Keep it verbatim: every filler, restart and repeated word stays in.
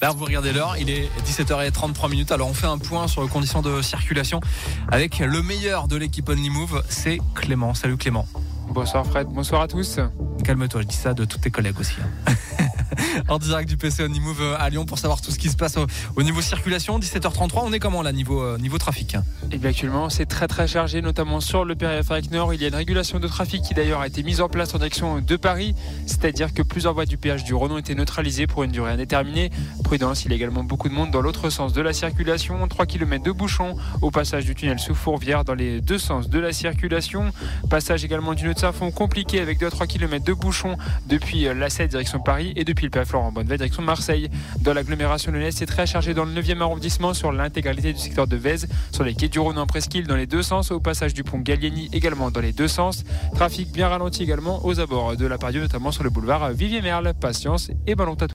Là, vous regardez l'heure, il est dix-sept heures trente-trois minutes. Alors, on fait un point sur les conditions de circulation avec le meilleur de l'équipe Only Move, c'est Clément. Salut Clément. Bonsoir Fred, bonsoir à tous. Calme-toi, je dis ça de tous tes collègues aussi. Hein. En direct du P C Only Move à Lyon pour savoir tout ce qui se passe au, au niveau circulation. dix-sept heures trente-trois, on est comment là niveau, euh, niveau trafic? Et bien actuellement c'est très très chargé, notamment sur le périphérique nord. Il y a une régulation de trafic qui d'ailleurs a été mise en place en direction de Paris, c'est-à-dire que plusieurs voies du péage du Rhône ont été neutralisées pour une durée indéterminée. Prudence, il y a également beaucoup de monde dans l'autre sens de la circulation. trois kilomètres de bouchons au passage du tunnel sous Fourvière dans les deux sens de la circulation. Passage également du nœud de Saint-Fond compliqué avec deux à trois kilomètres de bouchons depuis l'A sept direction Paris et depuis le P A Florent Bonnevet direction Marseille. Dans l'agglomération lyonnaise, c'est très chargé dans le neuvième arrondissement sur l'intégralité du secteur de Vèze, sur les quais du Rhône en presqu'île dans les deux sens, au passage du pont Gallieni également dans les deux sens. Trafic bien ralenti également aux abords de la Pardieu, notamment sur le boulevard Vivier-Merle. Patience et ballon à tous.